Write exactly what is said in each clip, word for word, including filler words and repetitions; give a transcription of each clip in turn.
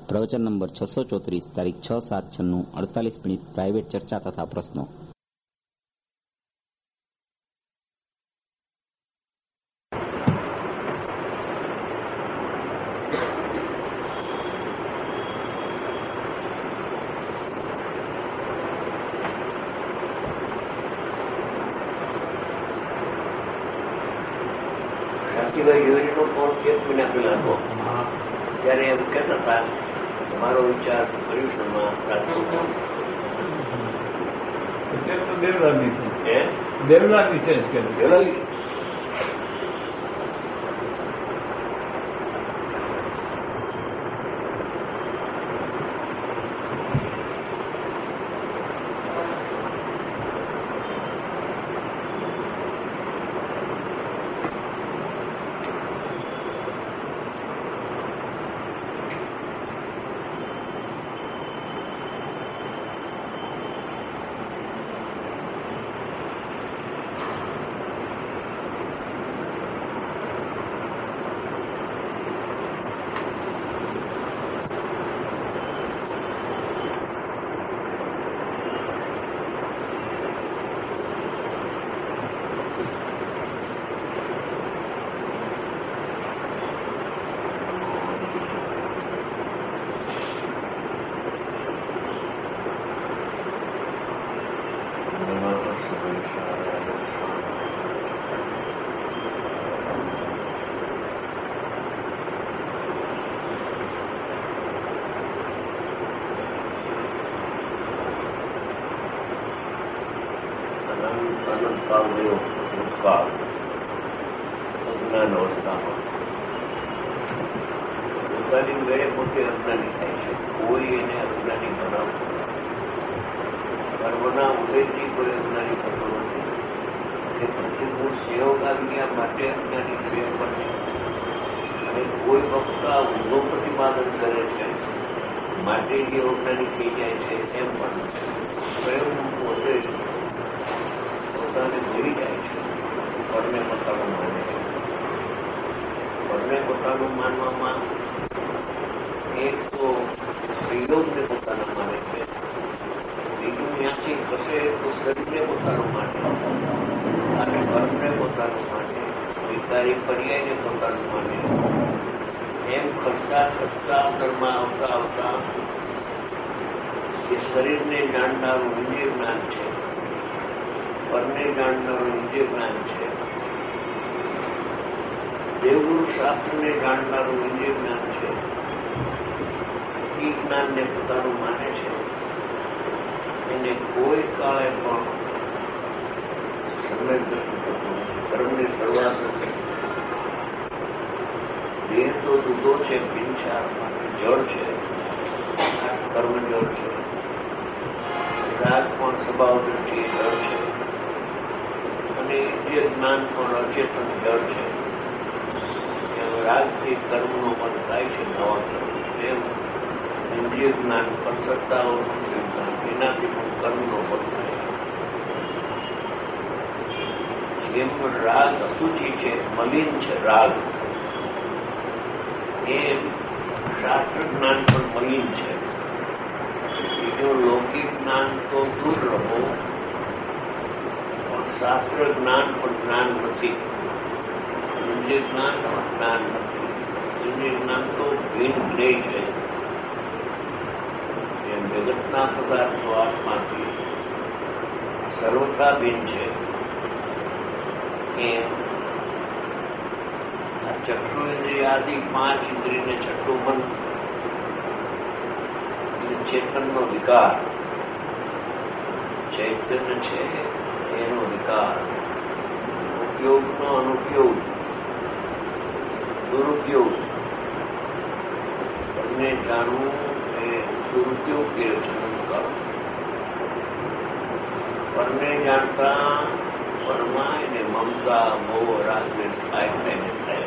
પ્રવચન નંબર છસો ચોત્રીસ, તારીખ છ સાત છન્નું, અડતાલીસ મિનિટ પ્રાઇવેટ ચર્ચા તથા પ્રશ્નો. યોજનો ફોન એક મહિના પહેલા હતો ત્યારે એમ કહેતા હતા મારો વિચાર પર્યુષણમાં રાખવો. દેવલાની છે દેવલાની છે દેવલાની અનંતકાળ ગયો ભૂતકાળ અજ્ઞાન અવસ્થામાં પોતાની વેળે પોતે અજ્ઞાની થાય છે. કોઈ એને અજ્ઞાની બનાવતું કર્મના ઉદયથી કોઈ અજ્ઞાની થતો નથી. એ પ્રતિકૂળ સંયોગ આવી ગયા માટે અજ્ઞાની છે બને અને કોઈ વખત ઊંધો પ્રતિપાદન કરે છે માટે જે અજ્ઞાની થઈ જાય છે એમ પણ સ્વયં પોતે પોતાને ભૂલી જાય છે. પરને પોતાનું માને છે. પરને પોતાનું માનવામાં એક તો વિલોકને પોતાના માને છે, બીજું ત્યાંથી ખસે તો શરીરને પોતાનું માને અને પરને પોતાનું માને, વિકારી પર્યાયને પોતાનું માને. એમ ખસતા ખસતા અંદરમાં આવતા આવતા એ શરીરને જાણનારું ઇન્દ્રિય જ્ઞાન છે, પરને જાણનારું ઇન્દ્રિય જ્ઞાન છે, દેવગુરુ શાસ્ત્રને જાણનારું ઇન્દ્રિય જ્ઞાન છે. એ જ્ઞાનને પોતાનું માને છે. એને કોઈ કાળે પણ સમય દર્શન થતું નથી. કર્મની શરૂઆત નથી. દેહ તો દૂધો છે, પિંછા જળ છે, કર્મ જળ છે. રાગ પણ સ્વભાવ દ્રષ્ટિએ જળ છે અને ઇન્દ્રિય જ્ઞાન પણ અચેતન જળ છે. રાગથી કર્મનો મન થાય છે નવા કર્મ, એમ ઇન્દ્રિય જ્ઞાન પર સત્તાઓનું જ્ઞાન એનાથી પણ કર્મનો મન થાય છે. જેમ પણ રાગ અશુચિ છે, મલિન છે રાગ, એમ શાસ્ત્ર જ્ઞાન પણ મલિન છે. બીજું લૌકિક જ્ઞાન તો દૂર રહો, પણ શાસ્ત્ર જ્ઞાન પણ જ્ઞાન નથી. ઇન્દ્રિય જ્ઞાન પણ જ્ઞાન નથી. ઇન્દ્રિય જ્ઞાન તો ભિન્ન જ્ઞેય છે. એમ જગતના પદાર્થો આત્માથી સર્વથા ભિન્ન છે. એમ આ ચક્ષુ ઇન્દ્રિય આદિ પાંચ ઇન્દ્રિયને છઠ્ઠું મન ચેતનનો વિકાર, ચૈતન્ય છે એનો વિકાર, ઉપયોગનો અનુપયોગ, દુરુપયોગ. તમને જાણવું એ દુરુપયોગ કે રચના. પરને જાણતા પરમાં એને મમતા મોહ રાગને થાય થઈને થાય.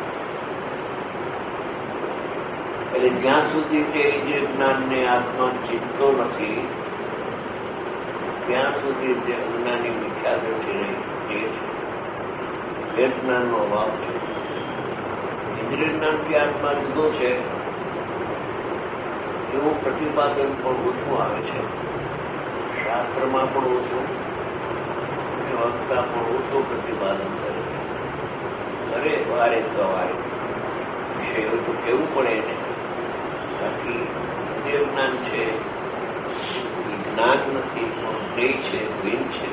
એટલે જ્યાં સુધી તે જે જ્ઞાનને આત્મા જીતતો નથી ત્યાં સુધી તે અજ્ઞાની મિથ્યા દ્રષ્ટિ રહે છે. એ જ્ઞાનનો અભાવ છે. ઇન્દ્રિય જ્ઞાનથી આત્મા જુદો છે એવું પ્રતિપાદન પણ ઓછું આવે છે. શાસ્ત્રમાં પણ ઓછું અને વક્તા પણ ઓછું પ્રતિપાદન કરે છે. અરે વારે ગવારે વિષય તો કેવું પડે એને. બાકી દેવ જ્ઞાન છે જ્ઞાન નથી પણ ધ્યેય છે, ભીન છે.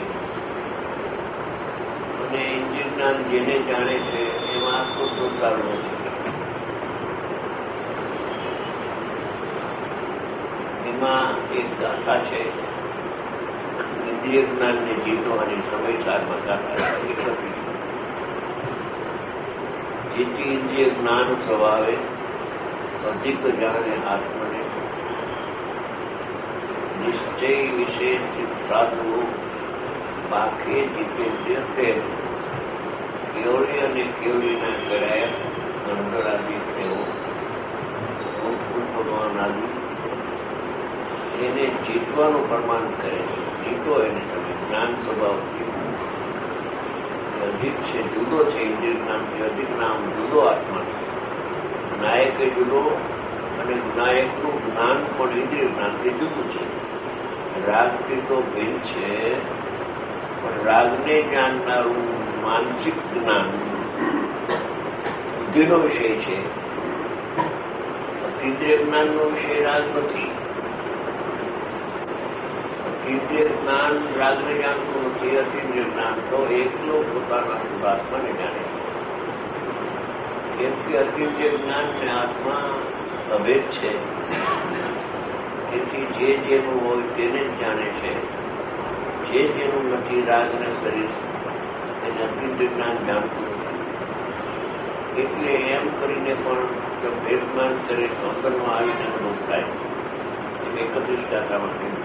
અને ઇન્દ્રિય જ્ઞાન જેને જાણે છે એમાં આત્મસ્વરૂપ છે. એમાં એક ગાથા છે, ઇન્દ્રિય જ્ઞાનને જીતવાની સમયસારમાં ગાથા છે. જેથી ઇન્દ્રિય જ્ઞાન સ્વભાવે અધિક જાણે આત્મને નિશ્ચય વિશે સાધવું બાકે જીતેન્દ્રિય તે કેવળી અને કેવળીના કરાયા ગંધરાદી તેઓ ભગવાન આદિ એને જીતવાનું પ્રમાણ કરે છે. જીતો એને તમે જ્ઞાન સ્વભાવથી અધિક છે, જુદો છે. ઇન્દ્રિય જ્ઞાનથી અધિક નામ જુદો આત્મા છે. નાયક એ જુદો અને નાયકનું જ્ઞાન પણ ઇન્દ્રિય જ્ઞાનથી જુદું છે. રાગથી તો ભિન્ન છે, પણ રાગને જાણનારું માનસિક જ્ઞાન બુદ્ધિનો વિષય છે. અતિન્દ્રિય જ્ઞાનનો વિષય રાગ નથી. અતિન્દ્રિય જ્ઞાન રાગને જાણતું નથી. અતિન્દ્રિય જ્ઞાન તો એકલો પોતાના શુદ્ધાત્માને જાણે છે. કેમ કે અતિન્દ્રિય જ્ઞાન ને આત્મા અભેદ છે. તેથી જે જેનું હોય તેને જ જાણે છે. જે જેનું નથી રાગ ને શરીર એને અતિન્દ્રિય જ્ઞાન જાણતું નથી. એટલે એમ કરીને પણ ભેદમાન શરીર અંદરમાં આવીને અનુભવ થાય. એમ એકત્રીસ ગાથામાં કહ્યું.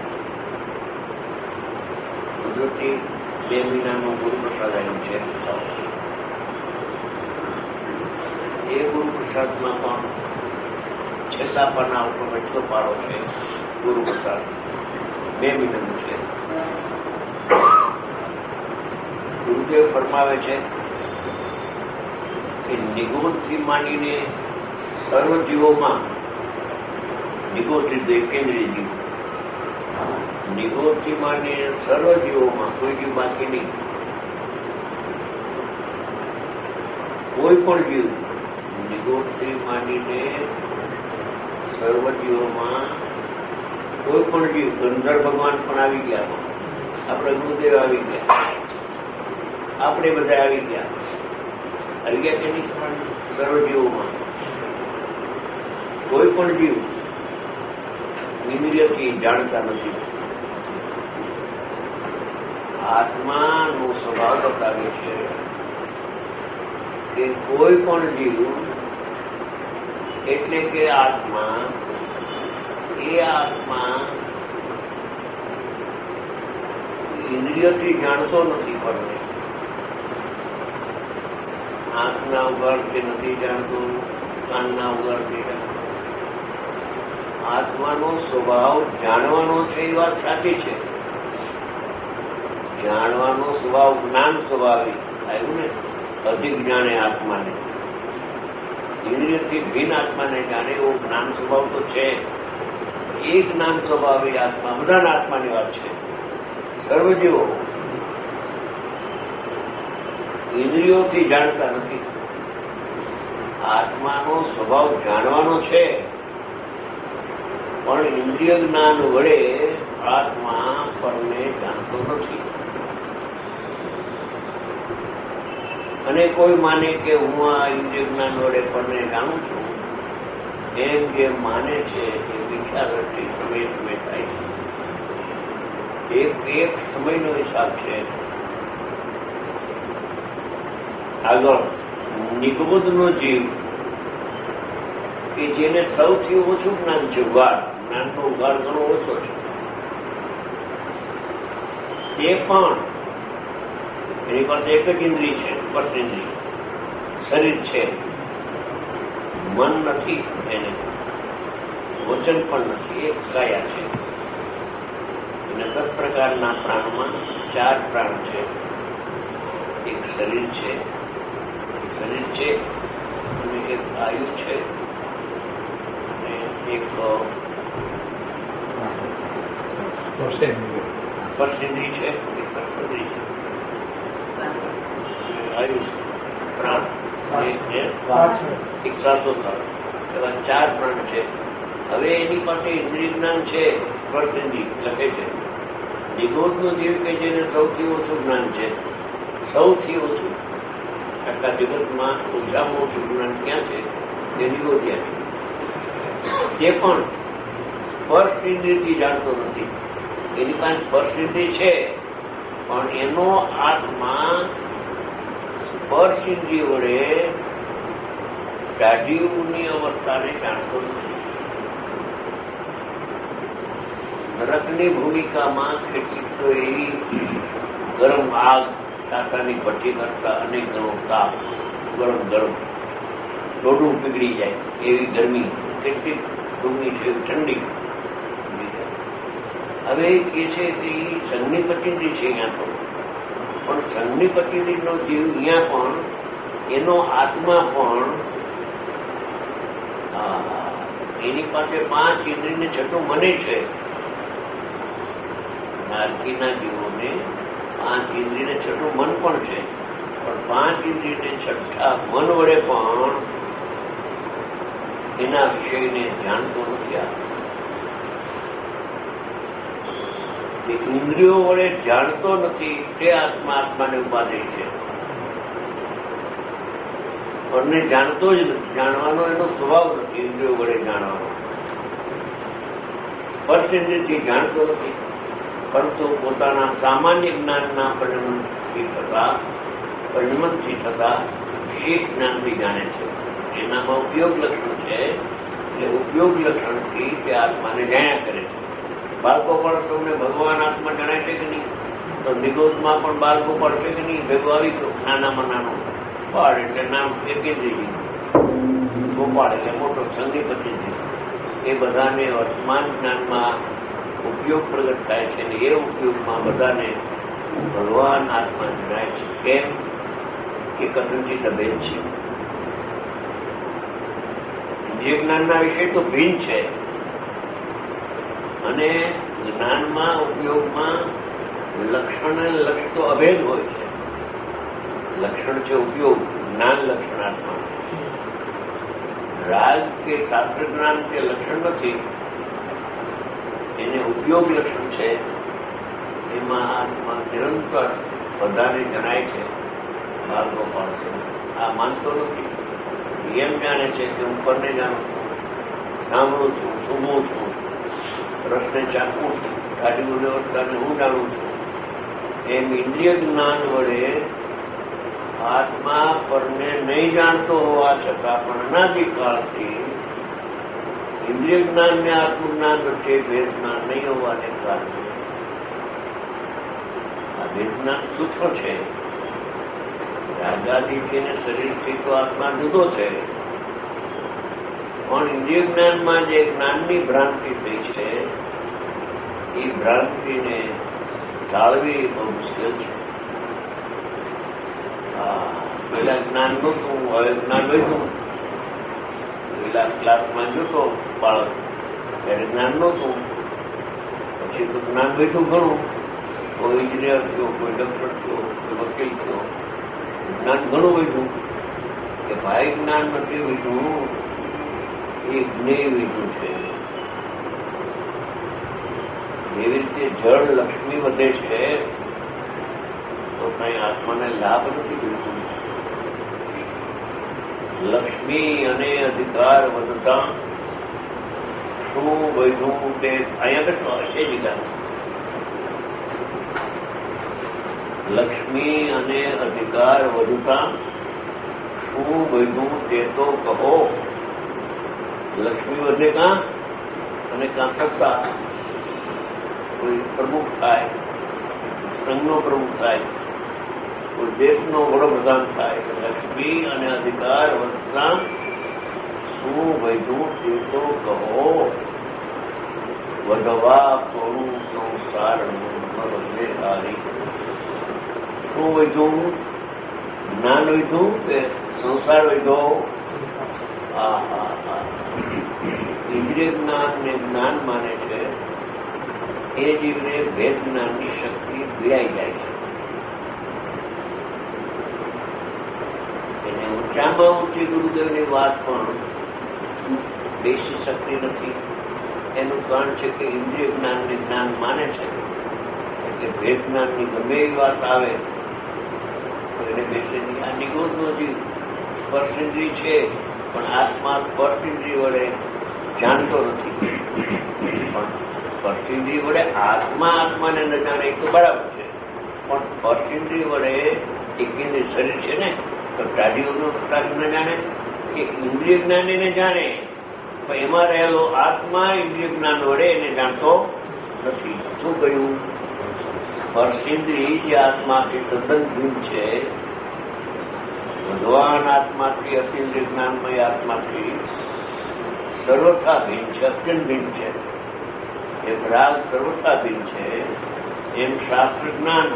કુદરતી બે મહિનાનો ગુરુ પ્રસાદ આવ્યું છે. એ ગુરુ પ્રસાદમાં પણ છેલ્લા પાના ઉપર એટલો પાડો છે. ગુરુ પ્રસાદ બે મહિનાનું છે. ગુરુદેવ ફરમાવે છે કે નિગોદથી માંડીને સર્વ જીવોમાં, નિગોદ એટલે કેન્દ્રીય જીવ, નિગોદથી માંડીને સર્વ જીવોમાં કોઈ જીવ બાકી નહીં. કોઈ પણ જીવ નિગોદથી માંડીને સર્વ જીવોમાં કોઈ પણ જીવ, ગંધર્વ ભગવાન પણ આવી ગયા, આપણે ગુરુદેવ આવી ગયા, આપણે બધા આવી ગયા. આવી ગયા કે નહીં? સર્વ જીવોમાં કોઈ પણ જીવ ઇન્દ્રિયથી જાણતા નથી. આત્માનો સ્વભાવ બતાવે છે કે કોઈ પણ જીવ એટલે કે આત્મા, એ આત્મા ઇન્દ્રિયથી જાણતો નથી. પણ આંખના ઉગાડથી નથી જાણતું, કાનના ઉગાડથી જાણતું. આત્માનો સ્વભાવ જાણવાનો છે એ વાત સાચી છે. જાણવાનો સ્વભાવ જ્ઞાન સ્વભાવિક આવ્યું ને. અધિક જાણે આત્માને, ઇન્દ્રિયથી ભિન્ન આત્માને જાણે એવો જ્ઞાન સ્વભાવ તો છે. એ જ્ઞાન સ્વભાવી આત્મા બધાના આત્માની વાત છે. સર્વજીવો ઇન્દ્રિયોથી જાણતા નથી. આત્માનો સ્વભાવ જાણવાનો છે, પણ ઇન્દ્રિય જ્ઞાન વડે આત્મા પરને જાણતો નથી. અને કોઈ માને કે હું આ ઇન્દ્રિય જ્ઞાન વડે પરને જાણું છું, એમ જે માને છે એ વિચાર સમય સમય થાય છે. એક એક સમયનો હિસાબ છે. આગળ નિગબુદ્ધનો જીવ કે જેને સૌથી ઓછું જ્ઞાન છે, ઉગાડ, જ્ઞાનનો ઉગાડ ઘણો ઓછો છે, તે પણ એની પાસે એક જ ઇન્દ્રિય છે, સ્પર્શેન્દ્રિય, શરીર છે, મન નથી, એને વચન પણ નથી, એક કાયા છે. અને દસ પ્રકારના પ્રાણમાં ચાર પ્રાણ છે. એક શરીર છે, શરીર છે અને એક આયુ છે અને એક સ્પર્શેન્દ્રિય છે એ સ્પર્શેન્દ્રિય છે આયુષ પ્રાણ એક સાતસો સાત એવા ચાર પ્રાણ છે. હવે એની પાસે ઇન્દ્રિય જ્ઞાન છે સ્પર્શેન્દ્રિય લખે છે. નિગોદનો જીવ કે જેને સૌથી ઓછું જ્ઞાન છે, સૌથી ઓછું આખા જગતમાં ઓછામાં ઓછું જ્ઞાન ક્યાં છે તે નિગોદિયા છે. તે પણ સ્પર્શ ઇન્દ્રિયથી જાણતો નથી. એની પાસે સ્પર્શ ઇન્દ્રિય છે પણ એનો આત્મા સ્પર્શ ઇન્દ્રિય વડે દાઢીઓની અવસ્થાને જાણતો નથી. નરકની ભૂમિકામાં કેટલીક તો એવી ગરમ આગ ટાટાની ભઠ્ઠી કરતા અનેક ગણો તાપ, ગરમ ગરમ ટોડું પીગળી જાય એવી ગરમી, કેટલીક ડુંગળી છે ઠંડી. હવે એ કહે છે કે સંજ્ઞિપતિન્દ્રિય છે અહીંયા તો, પણ સંજ્ઞિપતિન્દ્રિયનો જીવ અહીંયા પણ એનો આત્મા પણ એની પાસે પાંચ ઇન્દ્રિયને છઠ્ઠું મને છે. નારકીના જીવોને પાંચ ઇન્દ્રિયને છઠ્ઠું મન પણ છે, પણ પાંચ ઇન્દ્રિયને છઠ્ઠા મન વડે પણ એના વિષયને જાણતો નથી. આ ઇન્દ્રિયો વડે જાણતો નથી તે આત્મા આત્માને ઉપાધિ છે. પણ જાણતો જ નથી, જાણવાનો એનો સ્વભાવ નથી. ઇન્દ્રિયો વડે જાણવાનો સ્પર્શ ઇન્દ્રિયથી જાણતો નથી, પરંતુ પોતાના સામાન્ય જ્ઞાનના પરિણમથી થતા પરિણમનથી થતા વિશેષ જ્ઞાનથી જાણે છે. એનામાં ઉપયોગ લક્ષણ છે એટલે ઉપયોગ લક્ષણથી તે આત્માને જાણ્યા કરે છે. બાળકો પણ તમને ભગવાન આત્મા જણાય છે કે નહીં? તો નિગોદમાં પણ બાળકો પડશે કે નહીં? ભેગું આવી ગયું નાનામાં નાનું પાડ એટલે નામ એકેન્દ્રિય, ગોપાળ એટલે મોટો સંધિપતિ. એ બધાને વર્તમાન જ્ઞાનમાં ઉપયોગ પ્રગટ થાય છે અને એ ઉપયોગમાં બધાને ભગવાન આત્મા જણાય છે. કેમ કે કથનથી તબેજ છે. જે જ્ઞાનના વિષય તો ભિન્ન છે અને જ્ઞાનમાં ઉપયોગમાં લક્ષણ અને લક્ષ તો અભેદ હોય છે. લક્ષણ છે ઉપયોગ, જ્ઞાન લક્ષણાત્મા. રાગ કે શાસ્ત્ર જ્ઞાન તે લક્ષણ નથી, એને ઉપયોગ લક્ષણ છે. એમાં આત્મા નિરંતર બધાને જણાય છે. બાળકો પાડશે આ માનતો નથી, એમ જાણે છે કે હું પરને જાણું છું, સાંભળું છું, સૂંઘું છું, રસને ચાખું છું, ગાડી વ્યવસ્થાને હું જાણું છું. એમ ઇન્દ્રિય જ્ઞાન વડે આત્મા પરને નહીં જાણતો હોવા છતાં પણ અનાદિકાળથી ઇન્દ્રિય જ્ઞાન ને આત્મજ્ઞાન વચ્ચે ભેદ જ્ઞાન નહીં હોવાને કારણે આ ભેદ જ્ઞાન સૂક્ષ્મ છે. રાગાદિથી ને શરીરથી તો આત્મા જુદો છે, પણ ઇન્દ્રિય જ્ઞાનમાં જે જ્ઞાનની ભ્રાંતિ થઈ છે એ ભ્રાંતિને ટાળવી બહુ મુશ્કેલ છે. પેલા જ્ઞાન નહોતું, હવે જ્ઞાન વધ્યું. પેલા ક્લાસમાં જોતો બાળક ત્યારે જ્ઞાન નહોતું, પછી તો જ્ઞાન વધ્યું ઘણું. કોઈ ઇન્જિનિયર થયો, કોઈ ડોક્ટર થયો, કોઈ વકીલ થયો, જ્ઞાન ઘણું વધ્યું. કે ભાઈ જ્ઞાન નથી વધ્યું, એ જ્ઞેય વધ્યું છે. એવી રીતે જળ લક્ષ્મી વધે છે તો કઈ આત્માને લાભ નથી બિલકુલ. લક્ષ્મી અને અધિકાર વધતા શું વધ્યું તે અહીંયા કશું હશે જગ્યા. લક્ષ્મી અને અધિકાર વધતા શું વધ્યું તે તો કહો. લક્ષ્મી વધે કાં અને કાં સત્તા. કોઈ પ્રમુખ થાય, સંઘનો પ્રમુખ થાય, કોઈ દેશનો વડાપ્રધાન થાય, લક્ષ્મી અને અધિકાર વધતા શું વધ્યું તે તો કહો. વધવા થોડું સંસારનું વધે હારી. શું વધ્યું? જ્ઞાન વધ્યું કે સંસાર વધ્યો? હા હા હા. ઇન્દ્રિય જ્ઞાન ને જ્ઞાન માને છે એ જીવને ભેદ જ્ઞાનની શક્તિ પીડાઈ જાય છે. એને ઊંચામાં ઊંચી ગુરુદેવની વાત પણ બેસી શકતી નથી. એનું કારણ છે કે ઇન્દ્રિય જ્ઞાનને જ્ઞાન માને છે, એટલે ભેદ જ્ઞાનની ગમે એવી વાત આવે તો એને બેસે નહીં. આ નિગોદનો જીવ સ્પર્શેન્દ્રિય છે, પણ આત્મા સ્પર્શેન્દ્રિય વડે જાણતો નથી. પણ સ્પર્શેન્દ્રિય વડે આત્મા આત્માને ન જાણે એ તો બરાબર છે, પણ સ્પર્શેન્દ્રિય વડે એક શરીર છે ને, તો ટાઢીઓનો ન જાણે કે ઇન્દ્રિય જ્ઞાનીને જાણે, પણ એમાં રહેલો આત્મા ઇન્દ્રિય જ્ઞાન વડે એને જાણતો નથી. શું કહ્યું? સ્પર્શેન્દ્રિય જે આત્માથી તદ્દન ભિન્ન છે, ભગવાન આત્માથી અતિન્દ્રિય જ્ઞાનમય આત્માથી સર્વથા ભિન્ન છે, અત્યંત ભિન્ન છે. એમ રાગ સર્વથા ભિન્ન છે, એમ શાસ્ત્ર જ્ઞાન,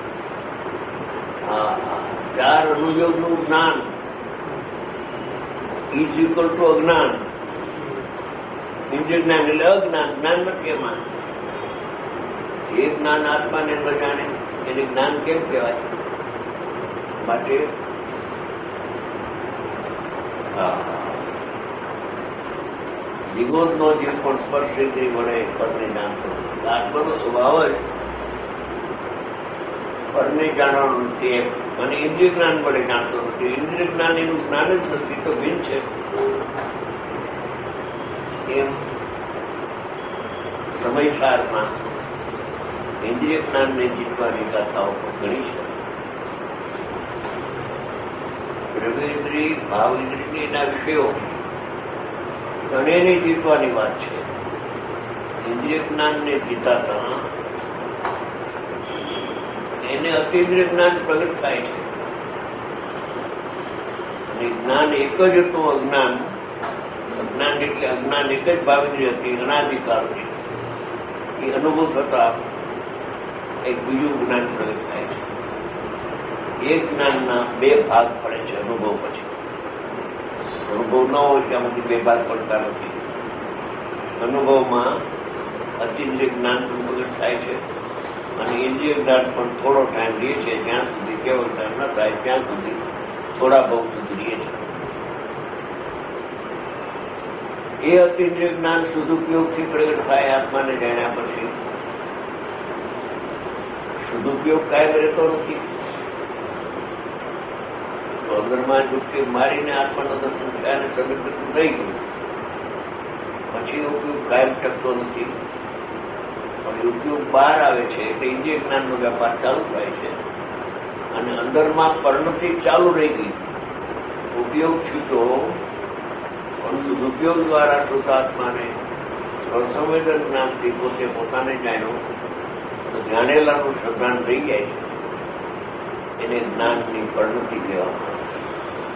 ચાર અનુયોગનું જ્ઞાન ઇઝ ઇક્વલ ટુ અજ્ઞાન. ઇન્દ્રિય જ્ઞાન એટલે અજ્ઞાન, જ્ઞાન નથી એમાં. જે જ્ઞાન આત્માને ન જાણે એને જ્ઞાન કેમ કહેવાય? માટે નિગોદનો જીવ પણ સ્પર્શેન્દ્રિય વડે પરને જાણતો નથી. આત્માનો સ્વભાવ જ પરને જાણવાનું નથી એમ, અને ઇન્દ્રિય જ્ઞાન વડે જાણતો નથી. ઇન્દ્રિય જ્ઞાન એનું જ્ઞાન જ નથી, તો ભિન્ન છે. એમ સમયસારમાં ઇન્દ્રિય જ્ઞાનને જીતવાની ગાથાઓ પણ ઘણી છે. દ્રવ્યેન્દ્રિય, ભાવેન્દ્રિય એના વિષયો ત્રણેયને જીતવાની વાત છે. ઇન્દ્રિય જ્ઞાનને જીતાતા એને અતિન્દ્રિય જ્ઞાન પ્રગટ થાય છે. અને જ્ઞાન એક જ હતું, અજ્ઞાન. અજ્ઞાન એટલે અજ્ઞાન એક જ ભાવેન્દ્રિય હતી, અનાધિકારથી. એ અનુભવ થતા એક બીજું જ્ઞાન પ્રગટ થાય છે. એક જ્ઞાનના બે ભાગ પડે છે અનુભવ પછી. અનુભવ ન હોય ત્યાં સુધી બે ભાગ પડતા નથી. અનુભવમાં અતિન્દ્રિય જ્ઞાન પણ પ્રગટ થાય છે, અને ઇન્દ્રિય જ્ઞાન પણ થોડો ટાઈમ લે છે, જ્યાં સુધી કેવળ જ્ઞાન ન થાય ત્યાં સુધી થોડા બહુ સુધી રહે છે. એ અતિન્દ્રિય જ્ઞાન સદુપયોગથી પ્રગટ થાય આત્માને જાણ્યા પછી. સદુપયોગ કાયમ રહેતો નથી. તો અંદરમાં ડૂબકી મારીને આત્માના દર્શન થયા અને પ્રગટ થઈ ગયું, પછી ઉપયોગ કાયમ ટકતો નથી. પણ ઉપયોગ બહાર આવે છે એટલે ઇન્દ્રિય જ્ઞાનનો વ્યાપાર ચાલુ થાય છે, અને અંદરમાં પરિણતિ ચાલુ રહી ગઈ. ઉપયોગ છૂટો, પણ સદુપયોગ દ્વારા શુદ્ધાત્માને સંવેદન જ્ઞાનથી પોતે પોતાને જાણ્યો તો જાણેલાનું શ્રદ્ધાન થઈ જાય છે. એને જ્ઞાનની પરિણતિ કહેવામાં આવે છે.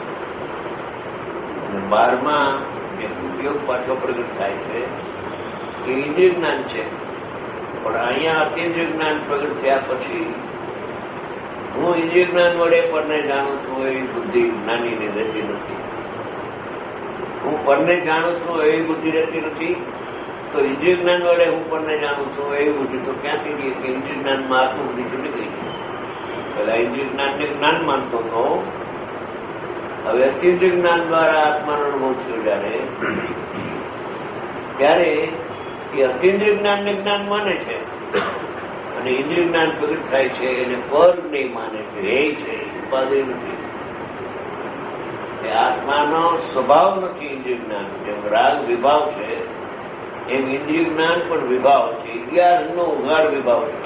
અને બારમાં જે ઉપયોગ પાછો પ્રગટ થાય છે એ ઇન્દ્રિય જ્ઞાન છે, પણ અહીંયા અતિન્દ્રિય જ્ઞાન પ્રગટ થયા પછી હું ઇન્દ્રિય જ્ઞાન વડે પરને જાણું છું એવી બુદ્ધિ જ્ઞાનીને રહેતી નથી. હું પરને જાણું છું એવી બુદ્ધિ રહેતી નથી, તો ઇન્દ્રિય જ્ઞાન વડે હું પરને જાણું છું એવી બુદ્ધિ તો ક્યાંથી ગઈ કે ઇન્દ્રિય જ્ઞાનમાં આત્મબુદ્ધિ ચૂકી ગઈ. પેલા ઇન્દ્રિય જ્ઞાનને જ્ઞાન માનતો હતો, હવે અતિન્દ્રિય જ્ઞાન દ્વારા આત્માનો અનુભવ થયો જયારે, ત્યારે એ અતિન્દ્રિય જ્ઞાનને જ્ઞાન માને છે, અને ઇન્દ્રિય જ્ઞાન પ્રગટ થાય છે એને પર નહીં માને છે, હે છે, ઉપાધિ નથી. એ આત્માનો સ્વભાવ નથી ઇન્દ્રિય જ્ઞાન. જેમ રાગ વિભાવ છે એમ ઇન્દ્રિય જ્ઞાન પણ વિભાવ છે. અગિયાર નો ઉઘાડ વિભાવ છે.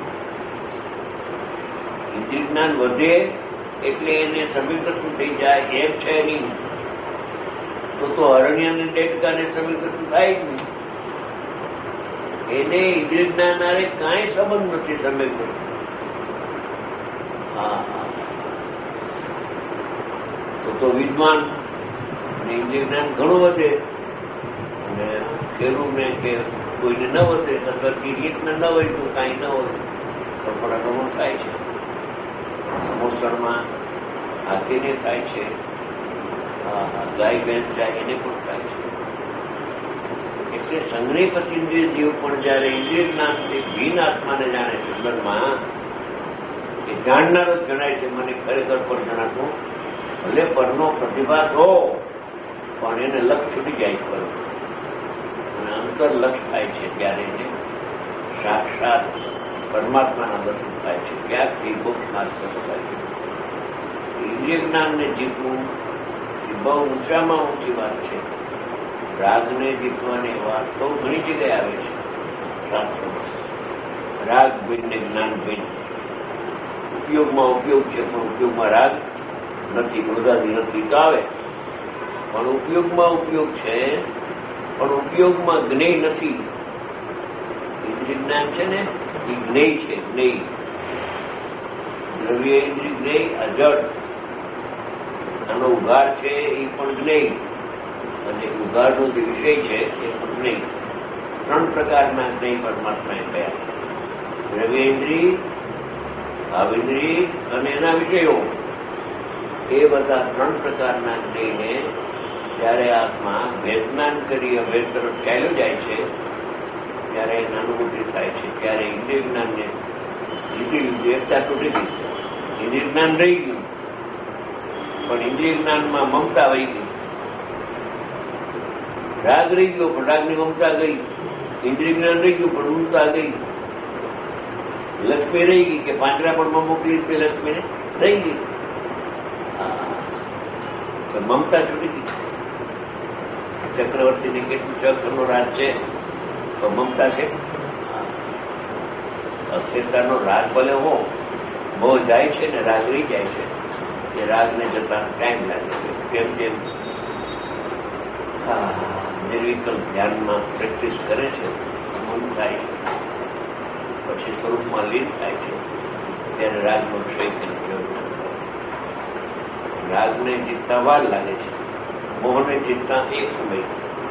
ઇન્દ્રિય જ્ઞાન વધે એટલે એને સમીકર્ષણ થઈ જાય એમ છે નહીં. તો તો હરણ્યને ડેટકાને સમીકર્ષણ થાય જ નહીં. એને ઇન્દ્રિય જ્ઞાન આરે કાંઈ સંબંધ નથી સમીકર્ષણ. હા હા તો તો વિદ્વાન ઇન્દ્રિય જ્ઞાન ઘણું વધે, અને ખેડૂતને કે કોઈને ન વધે અથવા તિર્યકને ન હોય તો કાંઈ ન હોય તો પણ અનુભવ થાય છે. સમોસણમાં હાથીને થાય છે, ગાય ભેંસ જાય એને પણ થાય છે. એટલે માટે સંગ્રહિત ઇન્દ્રિય જીવ પણ જયારે ઇન્દ્રિય જ્ઞાનથી ભિન્ન આત્માને જાણે છે અંદરમાં, એ જાણનારો જ જણાય છે. મને ખરેખર પર જણાતું ભલે પરનો પ્રતિભાસ હો, પણ એને લક્ષ છૂટી જાય પર અને અંતર લક્ષ થાય છે ત્યારે એને સાક્ષાત પરમાત્માના દર્શન થાય છે. ત્યારથી મોક્ષ માર્ગ શરૂ થાય છે. ઇન્દ્રિય જ્ઞાનને જીતવું એ બહુ ઊંચામાં ઊંચી વાત છે. રાગને જીતવાની વાત તો ઘણી જગ્યાએ આવે છે શાસ્ત્રોમાં. રાગ ભિન્ન ને જ્ઞાન ભિન્ન. ઉપયોગમાં ઉપયોગ છે પણ ઉપયોગમાં રાગ નથી, ક્રોધાદી નથી તો આવે, પણ ઉપયોગમાં ઉપયોગ છે પણ ઉપયોગમાં જ્ઞેય નથી. ઇન્દ્રિય જ્ઞાન છે ને એ જ્ઞેય છે. જ્ઞેય દ્રવ્ય ઇન્દ્રિય જ્ઞેય અજડ, આનો ઉઘાડ છે એ પણ જ્ઞેય, અને ઉઘાડનો જે વિષય છે એ પણ જ્ઞેય. ત્રણ પ્રકારના જ્ઞેય પરમાત્માએ કયા છે: દ્રવ્યેન્દ્રિય, ભાવેન્દ્રિય અને એના વિષયો. એ બધા ત્રણ પ્રકારના જ્ઞેયને જ્યારે આત્મા વેદનાન કરી અભેદ તરફ ચાલ્યો જાય છે ત્યારે એની અનુભૂતિ થાય છે. ત્યારે ઇન્દ્રિય જ્ઞાનને જીતી લીધું, એકતા તૂટી ગઈ. ઇન્દ્રિય જ્ઞાન રહી ગયું પણ ઇન્દ્રિય જ્ઞાનમાં મમતા વહી ગઈ. રાગ રહી ગયો પણ રાગની મમતા ગઈ. ઇન્દ્રિય જ્ઞાન રહી ગયું પણ મમતા ગઈ. લક્ષ્મી રહી ગઈ કે પાંજરાપણમાં મોકલી તે લક્ષ્મીને રહી ગઈ. મમતા છૂટી ગઈ. ચક્રવર્તીને કેટલું ચક્રનો રાજ છે તો મમતા છે. અસ્થિરતાનો રાગ ભલે હો, બહુ જાય છે ને રાગ રહી જાય છે. એ રાગને જતા ટાઈમ લાગે છે. કેમ જેમ નિર્વિકલ્પ ધ્યાનમાં પ્રેક્ટિસ કરે છે, મન થાય છે, પછી સ્વરૂપમાં લીન થાય છે, ત્યારે રાગનો ક્ષય થઈને પ્રયોગ થાય. રાગને જીતતા વાર લાગે છે, મોહને જીતતા એક સમય.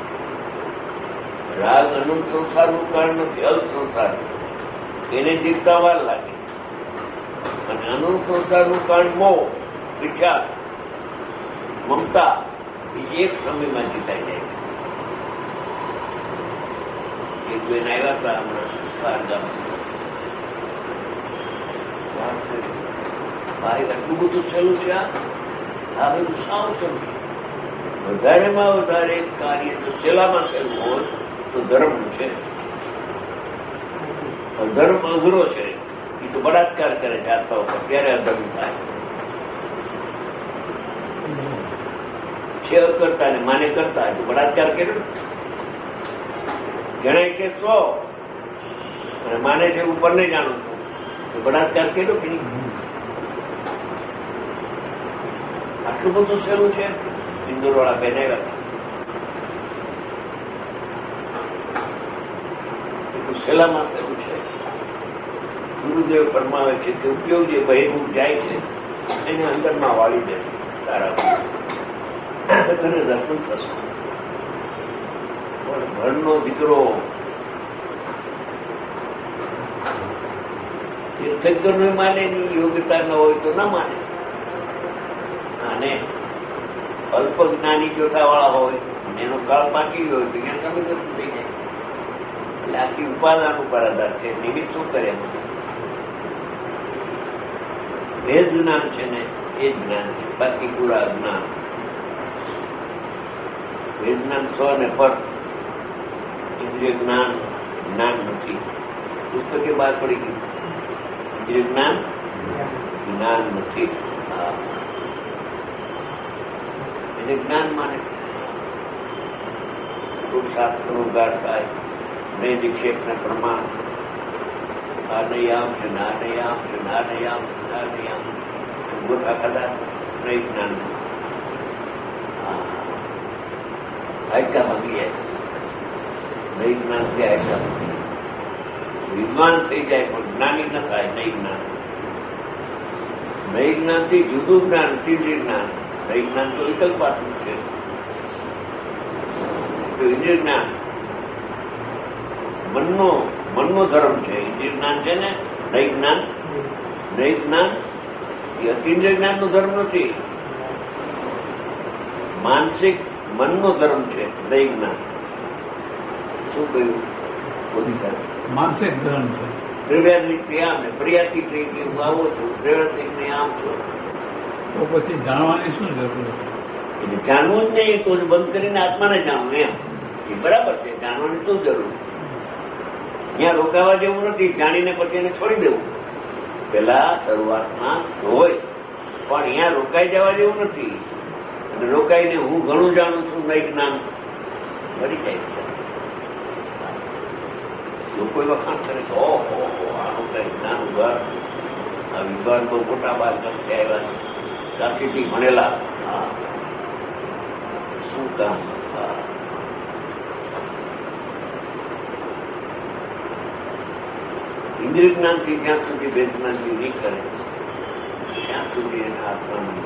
રાગ અનંત સંસારનું કારણ નથી, અલ્પ સંસાર. એને જીતતા વાર લાગે. અને અનંત સંસારનું કારણ મોહ, વિચાર, મમતા એ એક સમયમાં જીતાઈ જાય. એક બેન આવ્યા હતા હમણાં બહારગામ. વાત કરી, ભાઈ આટલું બધું સહેલું છે, આ બધું સાવ સહેલું. વધારેમાં વધારે કાર્ય જો સહેલામાં સહેલું હોય તો ધર્મ છે. અધર્મ અઘરો છે. એ તો બળાત્કાર કરે જાતા ઉપર, ત્યારે અધર્મ થાય છે. કરતા ને માને કરતા તો બળાત્કાર કર્યો. જણાય છે સો અને માને છે ઉપર નહીં જાણું છું તો બળાત્કાર કર્યો કે નહીં? આટલું બધું સહેલું છે. ઇન્દોર વાળા બેન આવ્યા એટલું સહેલામાં સહેલું છે. ગુરુદેવ ફરમાવે છે કે ઉપયોગ જે બહિર્મુખ જાય છે એને અંદરમાં વાળી દે તારા, તને દર્શન થશે. પણ ઘરનો દીકરો તીર્થંકરનો માને ની યોગ્યતા ન હોય તો ના માને. અને અલ્પ જ્ઞાની ચોથા વાળા હોય એનો કાળ બાકી હોય તો ત્યાં તમે દર્શન થઈ જાય. એટલે આખી ઉપાદાન ઉપર આધાર છે. નિમિત્ત શું કરે? ભેદ જ્ઞાન છે ને એ જ જ્ઞાન છે, બાકી પૂરા જ્ઞાન. ભેદ જ્ઞાન સ્વ ને પર. ઇન્દ્રિય જ્ઞાન જ્ઞાન નથી. પુસ્તકે બહાર પડી ગયું. ઇન્દ્રિય જ્ઞાન જ્ઞાન નથી. હા, એને જ્ઞાન માને. ખૂબ શાસ્ત્રનો ઉગાર થાય. નહીં વિક્ષેપને પ્રમાણ. આ નહીં આમ છે, ના નહીં આમ છે, ના નહીં આમ છે, ના નહીં આમ ગોઠા ખાધા નહીં જ્ઞાન. હાડકા ભાગી જાય. નહીં જ્ઞાનથી હાડકા ભાગી જાય. વિદ્વાન થઈ જાય પણ જ્ઞાની ન થાય. નહીં જ્ઞાન. નહીં જ્ઞાનથી જુદું જ્ઞાન, તીવ્ર જ્ઞાન. નહીં જ્ઞાન તો વિકલ્પાત્મક છે. તો ઇન્દ્રિય જ્ઞાન મનનો મનનો ધર્મ છે. ઇન્દ્રિય જ્ઞાન છે ને નહીં જ્ઞાન. નહીં જ્ઞાન એ અતિન્દ્રિય જ્ઞાનનો ધર્મ નથી, માનસિક મનનો ધર્મ છે. નહીં જ્ઞાન શું કહ્યું? બોધિસત્વ માનસિક ધર્મ છે. દ્રવ્યાત્મિક થી આમ ને ફરિયાદિક રીતે હું આવો છું, દ્રવ્યાત્મિક ને આમ છું. તો પછી જાણવાની શું જરૂર? એટલે જાણવું જ નહીં, તો જ બંધ કરીને આત્માને જાણવું એમ. એ બરાબર છે, જાણવાની શું જરૂર? ત્યાં રોકાવા જેવું નથી, જાણીને પછી એને છોડી દેવું. પેલા શરૂઆતમાં હોય, પણ અહીંયા રોકાઈ જવા જેવું નથી. અને રોકાઈને હું ઘણું જાણું છું નહીં જ્ઞાન મરી જાય. લોકો વખાણ કરે કે ઓહો આનું કઈ જ્ઞાન ઉઘાર, આ વિદ્વાન બહુ મોટા બાર કરશે આવ્યા છે, સાચીથી ભણેલા. હા, શું કામ? ઇન્દ્રિય જ્ઞાનથી જ્યાં સુધી વેદ જ્ઞાનથી નહીં કરે ત્યાં સુધી એને આત્માનું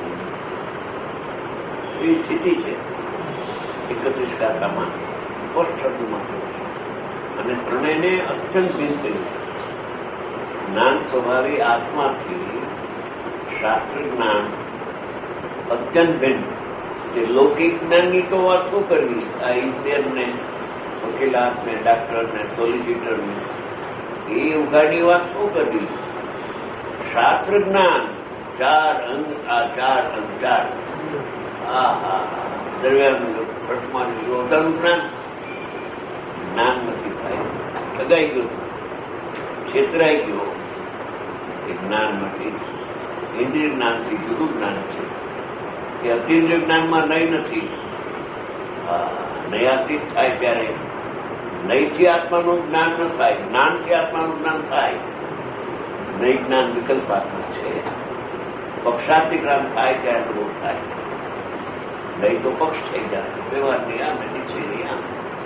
એવી સ્થિતિ છે. એકત્રીસ કાકામાં સ્પષ્ટ શબ્દમાં અને ત્રણેયને અત્યંત ભિન્ન કર્યું. જ્ઞાન સ્વભાવી આત્માથી શાસ્ત્ર જ્ઞાન અત્યંત ભિન્ન. કે લૌકિક જ્ઞાનની તો વાત શું કરવી? આ ઇન્જિનિયરને, વકીલાતને, ડાક્ટરને, સોલિસિટરને એ ઉઘાડની વાત શું કરવી? શાસ્ત્ર જ્ઞાન ચાર અંગ, આ ચાર અંગ ચાર. હા હા હા દરમિયાન પ્રશ્નમાં વધારનું જ્ઞાન જ્ઞાન નથી થાય. લગાઈ ગયું, છેતરાઈ ગયો. એ જ્ઞાન નથી. ઇન્દ્રિય જ્ઞાનથી જુદું જ્ઞાન છે. એ અતિન્દ્રિય જ્ઞાનમાં નહીં નથી. નયાતીત થાય ત્યારે નહીંથી આત્માનું જ્ઞાન ન થાય, જ્ઞાનથી આત્માનું જ્ઞાન થાય. નહીં જ્ઞાન વિકલ્પાત્મક છે. પક્ષાતિક્રમ થાય ત્યારે અનુભવ થાય. નહીં તો પક્ષ થઈ જાય. વ્યવહારની આમ નીચેની આમ.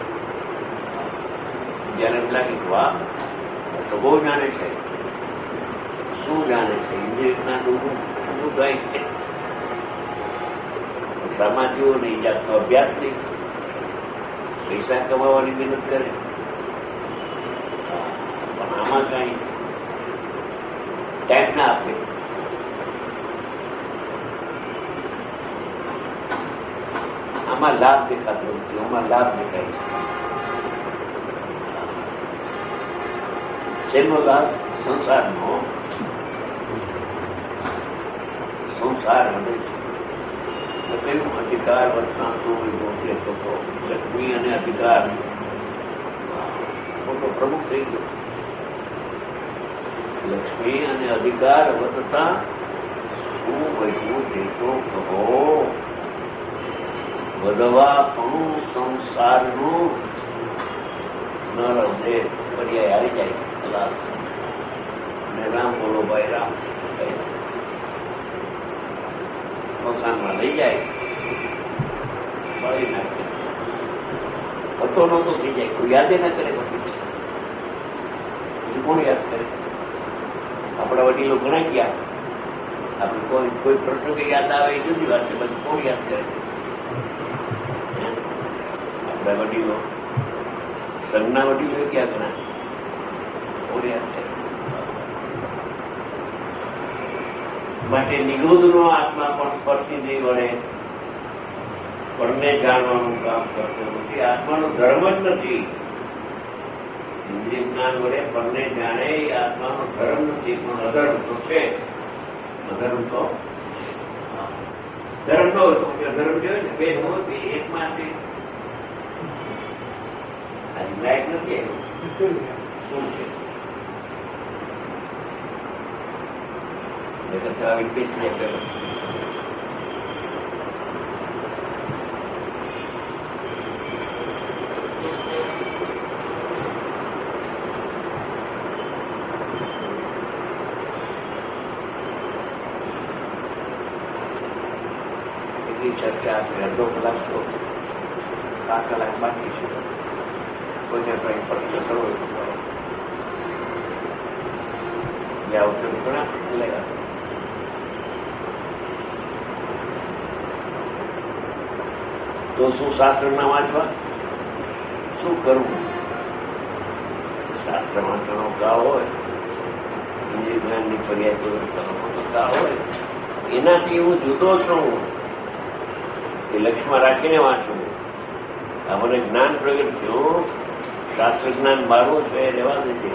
જયારે એમ લાગે વાહ તો બહુ જાણે છે. શું જાણે છે? ઇન્દ્રિય જ્ઞાન ઊભું ઊભું થાય છે. સામાજિકો નહીં, જાતનો અભ્યાસ નહીં, પૈસા કમાવાની મહેનત કરે, પણ આમાં કઈ ટાઈમ ના આપે. આમાં લાભ દેખાતો નથી, આમાં લાભ દેખાય છે. શેનો લાભ? સંસારનો. સંસાર વધે છે. કયું અધિકાર વર્તના તો લક્ષ્મી અને અધિકાર મોટો પ્રમુખ થઈ ગયો. લક્ષ્મી અને અધિકાર વધતા શું વધવું તે તો કહો. વધવા પણ સંસારનું ન રહે પર્યાય આવી જાય. કલાક અને રામ બોલો ભાઈ રામ મકાનમાં લઈ જાય, બાળી નાખે. હતો નહોતો થઈ જાય. કોઈ યાદે ના કરે. પછી કોણ યાદ કરે? આપણા વડીલો ઘણા ગયા. આપણે કોઈ કોઈ પ્રસંગે યાદ આવે એ જુદી વાત છે. પછી કોણ યાદ કરે? આપણા વડીલો, સંઘના વડીલો ક્યાં ઘણા? કોણ યાદ કરે? માટે નિરોધનો આત્મા પણ સ્પર્શી વડે પરને જાણવાનું કામ કરતો નથી. આત્માનો ધર્મ જ નથી. ઇન્દ્રિય જ્ઞાન વડે પરને જાણે એ આત્માનો ધર્મ નથી, પણ અધર્મ તો છે. અધર્મ તો ધર્મ ન હોય તો અધર્મ જોયો ને બે હોય એક માંથી લાયક નથી. શું છે? આવી પીઠ એટલી ચર્ચા છે. અડધો કલાક છો, સાત કલાક બાકી છે. કોઈને કંઈ પ્રશ્ન કરવો જાઓ તો ઘણા લેવા. તો શું શાસ્ત્ર ના વાંચવા? શું કરવું? શાસ્ત્ર વાંચવાનો ગાવ હોય, ઇન્દ્રિય જ્ઞાનની પર્યાય ગાવ હોય, એનાથી હું જુદો છું એ લક્ષ્યમાં રાખીને વાંચું. આ મને જ્ઞાન પ્રગટ થયું શાસ્ત્ર જ્ઞાન મારું છે એ રહેવા દેજે.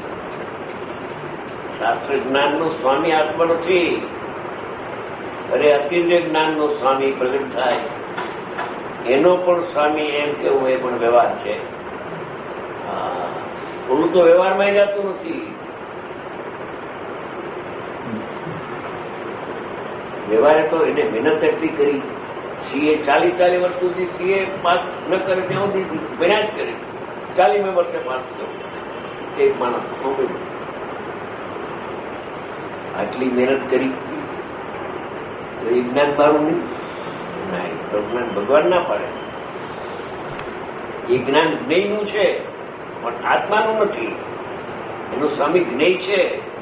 શાસ્ત્ર જ્ઞાનનો સ્વામી આત્મા નથી. અરે અતિન્દ્રિય જ્ઞાનનો સ્વામી પ્રગટ થાય એનો પણ સ્વામી એમ કેવું એ પણ વ્યવહાર છે. થોડું તો વ્યવહારમાં જતું નથી. વ્યવહારે તો એને મહેનત એટલી કરી. સીએ ચાલીસ ચાલીસ વર્ષ સુધી સીએ પાસ ન કરે ત્યાં સુધી ભણ્યા જ કરે. ચાલીસમે વર્ષે પાસ થયો એક માણસ. આટલી મહેનત કરી તો એ જ્ઞાન મારું નહીં. ના, એ તો જ્ઞાન ભગવાન ના પાડે. એ જ્ઞાન જ્ઞેયનું છે પણ આત્માનું નથી. એનું સ્વામી જ્ઞેય છે,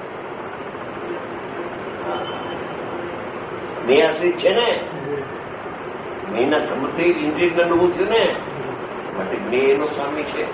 જ્ઞેય આશ્રિત છે ને. જ્ઞેયના સમર્થે ઇન્દ્રિય જ્ઞાન ઉભું થયું ને, માટે જ્ઞેય એનો સ્વામી છે.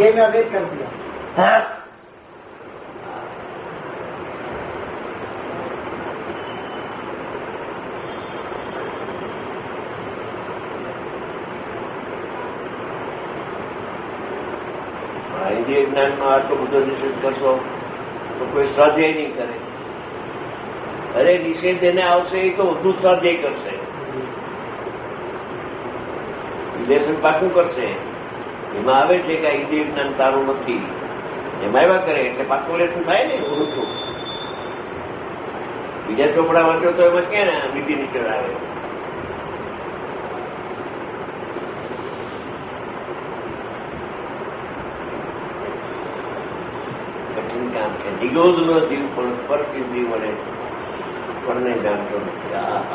ઇન્દ્રિય જ્ઞાનમાં આટલો બધો નિષેધ કરશો તો કોઈ સ્વાધ્યાય નહીં કરે. અરે નિષેધ એને આવશે એ તો વધુ સ્વાધ્યાય કરશે, લેસન પાકું કરશે. એમાં આવે છે કે આ ઇન્દ્રિય જ્ઞાન તારું નથી, એમાં એવા કરે એટલે પાકું લેસન થાય ને. ઊંચું બીજા ચોપડા વાંચો તો એમાં ક્યાં નીતિ નિષેધ આવે. કામ છે. નિગોદ નો જીવ પણ સ્પર્શ ઇન્દ્રિય વડે પરને જાણતો નથી.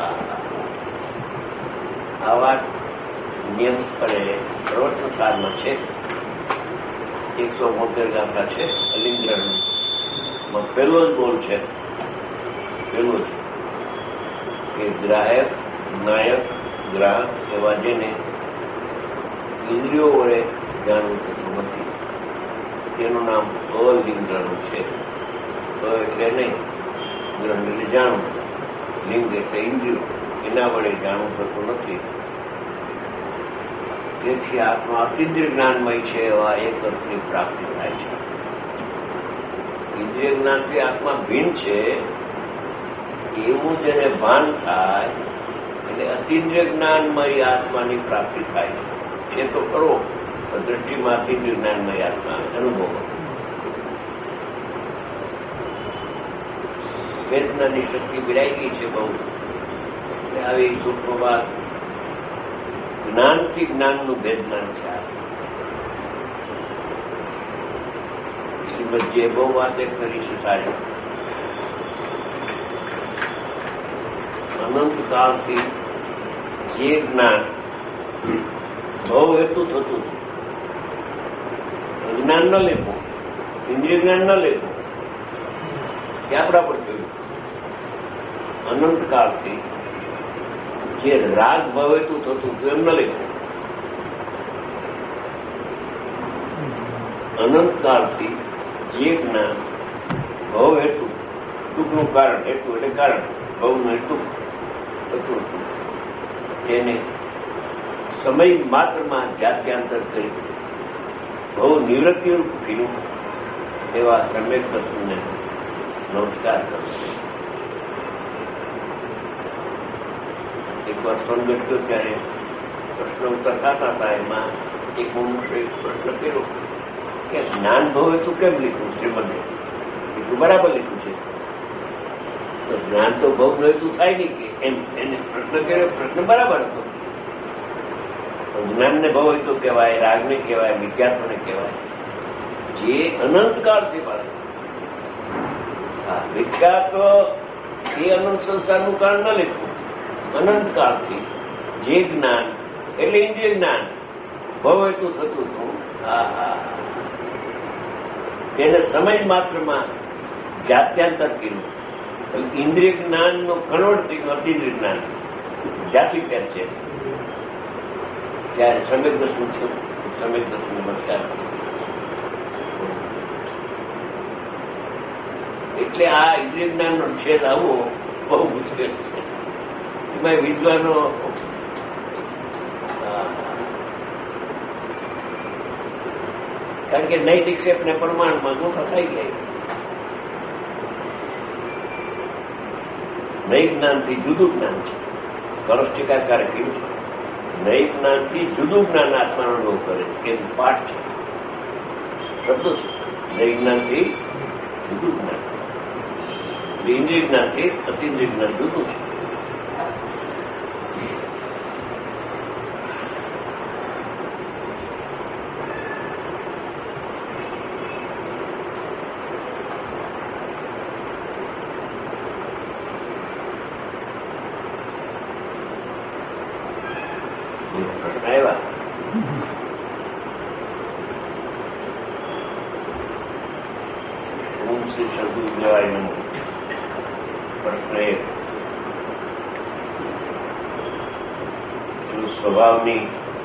આ વાત નિયમપણે પ્રવચન સારમાં છે. એકસો બોતેર ગાથા છે અલિંગ્રણ. પહેલો જ બોલ છે, પેલું જ કે ગ્રાહક નાયક ગ્રાહક એવા જેને ઇન્દ્રિયો વડે જાણવું થતું નથી તેનું નામ અલિંગ્રણું છે. તો એટલે નહીં, ગ્રહણ એટલે જાણવું, લિંગ એટલે ઇન્દ્રિયો, એના વડે જાણવું થતું નથી. તેથી આત્મા અતિન્દ્રિય જ્ઞાનમય છે એવા એક અર્થની પ્રાપ્તિ થાય છે. ઇન્દ્રિય જ્ઞાનથી આત્મા ભિન્ન છે એવું જેને ભાન થાય એટલે અતિન્દ્રિય જ્ઞાનમય આત્માની પ્રાપ્તિ થાય છે. તો ખરો દ્રષ્ટિમાં અતિન્દ્રિય જ્ઞાનમય આત્મા અનુભવ. વેદનાની શક્તિ બિરાઈ ગઈ છે બહુ. આવી સૂક્ષ્મ વાત જ્ઞાનથી જ્ઞાનનું વેદનાન છે. શ્રીમદજીએ બહુ વાતે કરી છે સારી. અનંત કાળથી જે જ્ઞાન બહુ હેતુ થતું જ્ઞાન ન લેવું, ઇન્દ્રિય જ્ઞાન ન લેવું, ક્યાં બરાબર થયું? અનંત કાળથી જે રાગ ભવેતું થતું હતું એમ ન લેવું. અનંત કાળથી જે જ્ઞાન ભવ હેતુ, દુઃખનું કારણ, હેતુ એટલે કારણ, ભવનું હેતુ થતું હતું તેને સમય માત્રમાં જાત્યાંતર કરી બહુ નિવૃત્તિરૂપ કર્યું એવા સમ્યક દર્શનને નમસ્કાર કરું. એક વાર સંગત ગયો ત્યારે પ્રશ્ન ઉત્તર થતા હતા. એમાં એક મનુષ્ય પ્રશ્ન કર્યો કે જ્ઞાન ભવ તું કેમ લીધું? શ્રીમદે એટલું બરાબર લીધું છે. તો જ્ઞાન તો ભવ નતું થાય નહીં કે એમ એને પ્રશ્ન કર્યો. પ્રશ્ન બરાબર હતો. જ્ઞાનને ભવ હોય તો કહેવાય, રાગને કહેવાય, વિખ્યાતોને કહેવાય, જે અનંતકાળથી પાડે. હા, વિખ્યાત એ અનંત સંસારનું કારણ ન લેતું. અનંતકાળથી જે જ્ઞાન એટલે ઇન્દ્રિય જ્ઞાન ભવ હેતુ થતું હતું. હા હા તેને સમય માત્રમાં જાત્યાંતર કર્યું. ઇન્દ્રિય જ્ઞાનનું કન્વર્ટ થઈ ગયું અતિન્દ્રિય જ્ઞાન. જાતિ ફેર છે. ત્યારે સમ્યક દર્શન થયું. સમ્યક દર્શન નમસ્કાર. એટલે આ ઇન્દ્રિય જ્ઞાનનો છેદ આવવો બહુ મુશ્કેલ છે. એમાં વિદ્વાનો કારણ કે નૈતિક શેપ ને પ્રમાણમાં ગોથા થઈ ગયા. નૈ જ્ઞાનથી જુદું જ્ઞાન છે. કલશ ટીકાકારે કહ્યું છે નૈ જ્ઞાનથી જુદું જ્ઞાન આત્માનો અનુભવ કરે છે કે પાઠ છે, શબ્દો છે. નૈ જ્ઞાનથી જુદું જ્ઞાન, ઇન્દ્રિય જ્ઞાનથી અતિન્દ્રિય જ્ઞાન જુદું છે. સ્વભાવની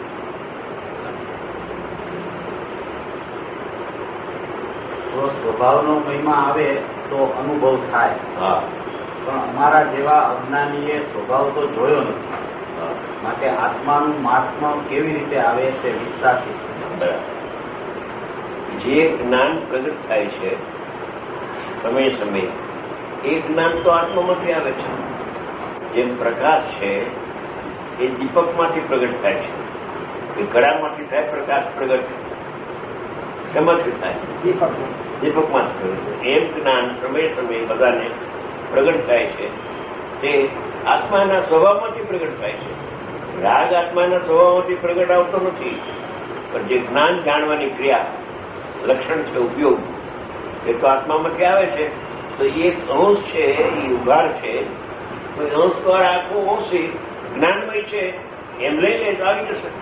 જો સ્વભાવનો મહિમા આવે તો અનુભવ થાય. હા, પણ અમારા જેવા અજ્ઞાનીએ સ્વભાવ તો જોયો નથી, માટે આત્માનું મહાત્મા કેવી રીતે આવે તે વિસ્તારથી સમજાવો. જે જ્ઞાન પ્રગટ થાય છે સમય સમયે, એ જ્ઞાન તો આત્મામાંથી આવે છે. જેમ પ્રકાશ છે એ દીપકમાંથી પ્રગટ થાય છે, એ ઘડામાંથી થાય પ્રકાશ પ્રગટ, શેમાંથી થાય? દીપકમાંથી પ્રગટ. એમ જ્ઞાન સમય સમયે બધાને પ્રગટ થાય છે. તે આત્માના સ્વભાવમાંથી પ્રગટ થાય છે. રાગ આત્માના સ્વભાવમાંથી પ્રગટ આવતો નથી, પણ જે જ્ઞાન જાણવાની ક્રિયા, લક્ષણ છે, ઉપયોગ, એ તો આત્મામાંથી આવે છે. તો એક અંશ છે, એ ઉઘાડ છે, તો અંશ દ્વારા આખું અંશી જ્ઞાનમય છે એમ લઈ લે તો આવી જશે.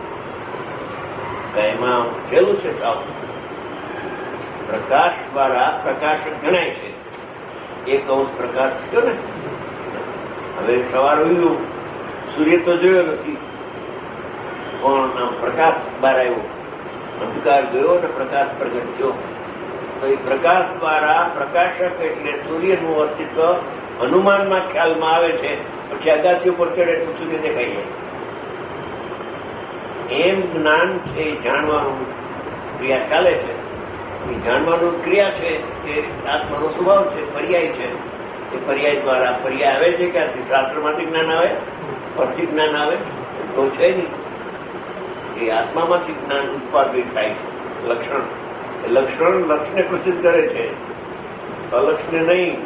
એમાં છેલ્લું છે સાવ પ્રકાશ દ્વારા પ્રકાશક ગણાય છે. એક અંશ પ્રકાશ થયો ને. હવે સવાર ઉયું, સૂર્ય તો જોયો નથી, પણ પ્રકાશ બહાર આવ્યો, અંધકાર ગયો ને પ્રકાશ પ્રગટ થયો. તો એ પ્રકાશ દ્વારા પ્રકાશક એટલે સૂર્યનું અસ્તિત્વ અનુમાનમાં ખ્યાલમાં આવે છે. પછી અગાસી ઉપર ચડે તો સૂર્ય દેખાઈ જાય. એમ જ્ઞાન છે, જાણવાનું ક્રિયા ચાલે છે. એ જાણવાનું ક્રિયા છે એ આત્માનો સ્વભાવ છે, પર્યાય છે. એ પર્યાય દ્વારા પર્યાય આવે છે ક્યાંથી? શાસ્ત્રમાંથી જ્ઞાન આવે, પરથી જ્ઞાન આવે તો છે નહીં. એ આત્મામાંથી જ્ઞાન ઉત્પાદિત થાય છે. લક્ષણ એ લક્ષણ લક્ષને પ્રસિદ્ધ કરે છે, અલક્ષને નહીં.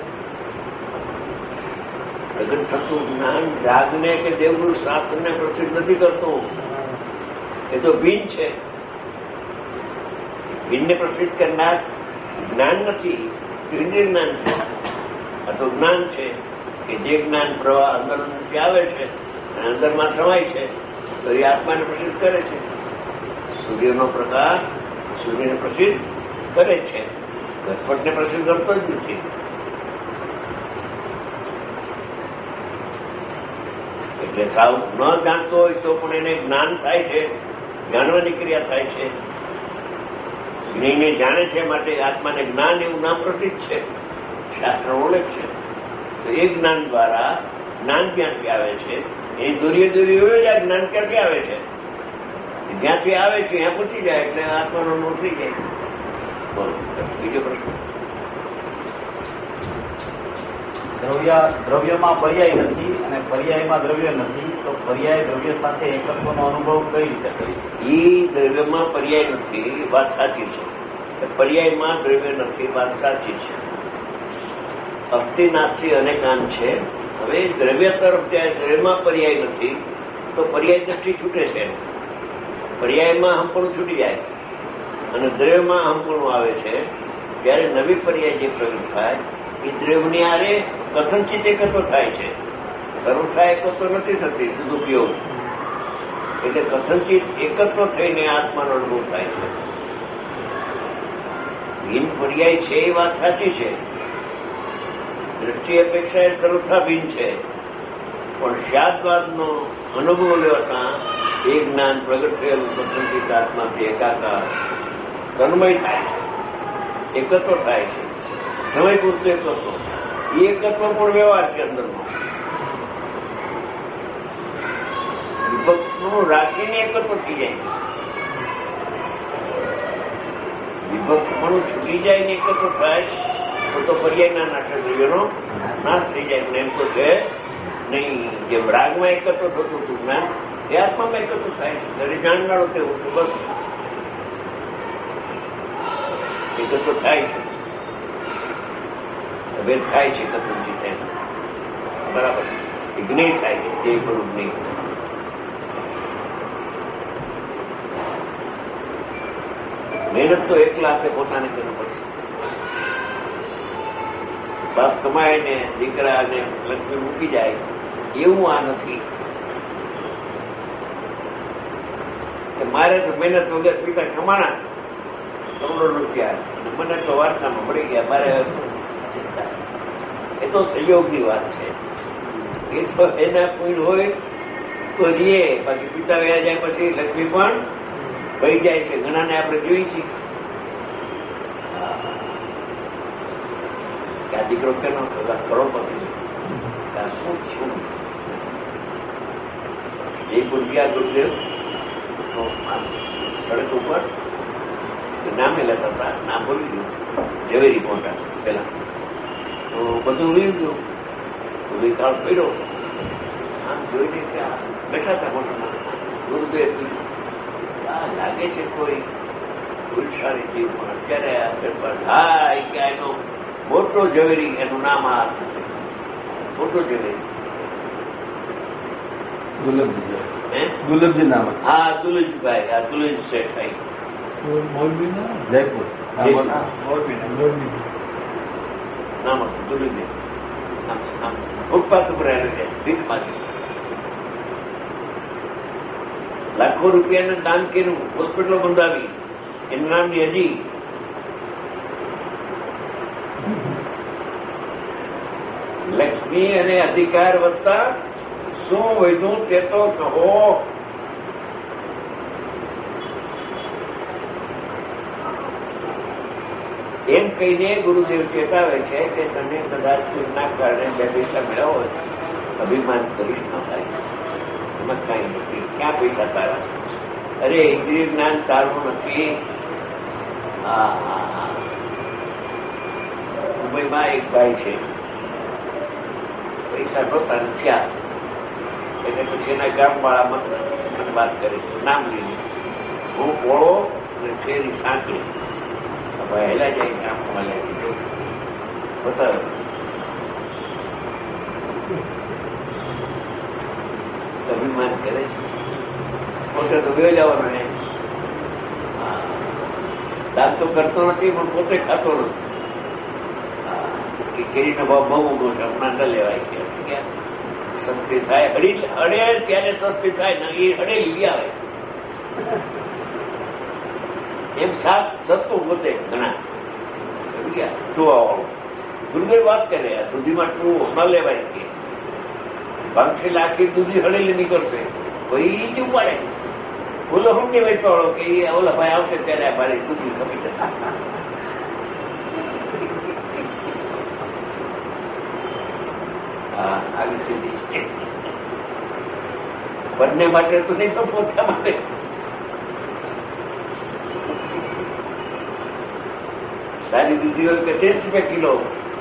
પ્રગટ થતું જ્ઞાન રાગને કે દેવગુરુ શાસ્ત્રને પ્રસિદ્ધ નથી કરતું. એ તો ભીન છે. ભીનને પ્રસિદ્ધ કરનાર જ્ઞાન નથી, ઇન્દ્રિય જ્ઞાન છે. આ તો જ્ઞાન છે કે જે જ્ઞાન પ્રવાહ અંદરથી આવે છે અને અંદરમાં સમાય છે, તો એ આત્માને પ્રસિદ્ધ કરે છે. સૂર્યનો પ્રકાશ સૂર્યને પ્રસિદ્ધ કરે છે, ઘટપટને પ્રસિદ્ધ કરતો જ નથી. એટલે સાવ ન જાણતો હોય તો પણ એને જ્ઞાન થાય છે, જાણવાની ક્રિયા થાય છે. જ્ઞાનને જાણે છે માટે આત્માને જ્ઞાન એવું નામ પ્રસિદ્ધ છે, શાસ્ત્ર ઉલ્લેખ છે. તો એ જ્ઞાન દ્વારા જ્ઞાન ક્યાંથી આવે છે? એ દૂરીએ દૂરી હોય જાય. જ્ઞાન ક્યાંથી આવે છે? જ્યાંથી આવે છે ત્યાં પૂછી જાય એટલે આત્માનો અનુભવ થઈ જાય. બોલો બીજો પ્રશ્ન. દ્રવ્ય દ્રવ્યમાં પર્યાય નથી અને પર્યાયમાં દ્રવ્ય નથી, તો પર્યાય દ્રવ્ય સાથે એકત્વનો અનુભવ કઈ રીતે કરી શકે? એ દ્રવ્યમાં પર્યાય નથી, વાત સાચી છે. પર્યાયમાં દ્રવ્ય નથી, વાત સાચી છે. અસ્થિ નાસ્તિ અનેકાન છે. હવે દ્રવ્ય તરફ જાય, દ્રવ્યમાં પર્યાય નથી તો પર્યાય દ્રષ્ટિ છૂટે છે. પર્યાયમાં હંપણું છૂટી જાય અને દ્રવ્યમાં હંપણું આવે છે. ત્યારે નવી પર્યાય જે પ્રગટ થાય એ દ્રવ્યની આરે કથનચિત એકત્વ થાય છે. સર્વથા એકત્વ નથી થતી, સદુપયોગ. એટલે કથનચિત એકત્વ થઈને આત્માનો અનુભવ થાય છે. ભીન પર્યાય છે એ વાત સાચી છે. દ્રષ્ટિ અપેક્ષા એ સર્વથા ભીન છે, પણ શાદવાદનો અનુભવ લેવાતા એ જ્ઞાન પ્રગટ થયેલું કથનચિત આત્માથી એકાકાર તન્મય થાય છે, એકત્વ થાય છે. સમય પૂરતું એકત્વ, એ એકત્વ પણ વ્યવહાર છે અંદરનો. વિભક્તનું રાખીને એકત્વ થઈ જાય. વિભક્તપણું છૂટી જાય ને એકત્ર થાય તો તો પર્યાયના નાટ્યોનો નાશ થઈ જાય. જ્ઞાન તો છે નહીં. જેમ રાગમાં એકત્ર થતું હતું જ્ઞાન એ આત્મામાં એકત્ર થાય છે. ત્યારે જાણનારો તેવું તો બસ એકત્ર થાય છે. ભેદ થાય છે કથનથી થાય બરાબર. જ્ઞેય થાય છે તે પણ જ્ઞેય. મહેનત તો એકલા હાથે પોતાને કરવું પડશે. બાપ કમાય ને દીકરા ને લક્ષ્મી મૂકી જાય એવું આ નથી કે મારે તો મહેનત વગર પિતા કમાણા કરોડો રૂપિયા અને મને તો વારસામાં મળી ગયા. મારે એ તો સંયોગની વાત છે. એ તો એના કોઈ હોય તો રીએ બાકી પિતા વ્યા જાય પછી લક્ષ્મી પણ વહી જાય છે. ઘણાને આપણે જોઈ છીએ કે આ દીકરો કેનો કરોડપતિ આ શું શું જયપુર ગયા ગુરુદેવ તો સડક ઉપર નામે લેતા હતા. નામ બોલી ગયું ઝવેરી પહોંચા પેલા તો બધું ઉડી ગયું. ઉડી કાળ પડ્યો આમ જોઈને ત્યાં બેઠા હતા મોટા ગુરુદેવ લાગે છે કોઈ ઉત્સાહી જીવ પણ અત્યારે હા કે એનો મોટો ઝવેરી એનું નામ આ મોટો ઝવેરી દુર્લભજી હે દુર્લભજી નામ હા દુલજભાઈ આ દુલજ શેઠ ભાઈ જયપુર નામ હતું દુલજ ફૂટપાથ ઉપર એને છે ભીખમાંથી લાખો રૂપિયાનું દાન કર્યું. હોસ્પિટલો બંધાવી એનું નામની હજી લક્ષ્મી અને અધિકાર વધતા શું વધ્યું તે તો કહો. એમ કહીને ગુરુદેવ ચેતાવે છે કે તને કદાચ ના કારણે બે પૈસા મેળવો અભિમાન કરીશ ન થાય. એમાં કઈ નથી. ક્યાં પૈસા તારા? અરે ઇન્દ્રિય જ્ઞાન તારું નથી. હા હા હા મુંબઈમાં એક ભાઈ છે પૈસા નહોતા થયા એટલે પછી એના ગામવાળા મને વાત કરી નામ લીધું. હું પોળો અને શેરી સાંકળી વહેલા જાય ગામમાં લાગી બતાવે અભિમાન કરે છે. પોતે તો બે જવાનો ને દાન તો કરતો નથી પણ પોતે ખાતો નથી. કેરીનો ભાવ બહુ ઊંડો છે હમણાં ન લેવાય કે સસ્તી થાય અડી અડે ત્યારે સસ્તી થાય ને એ અડેલી લઈ આવે એમ શાક સસ્તું પોતે ઘણા ટુવા વાળું. ગુરુદેવ વાત કરે દૂધીમાં ટુવો ન લેવાય કે પાંચથી લાખી દૂધી હળેલી નીકળશે કોઈ જ ઉપાડે. ઓલો સમજે વેચવાળો કે એ ઓલા ભાઈ આવશે ત્યારે આ મારી દૂધી ખમી જશે. હા આવી સ્થિતિ બંને માટે તો નહીં પણ પોતા માટે. સારી દૂધી હોય કે ત્રીસ રૂપિયા કિલો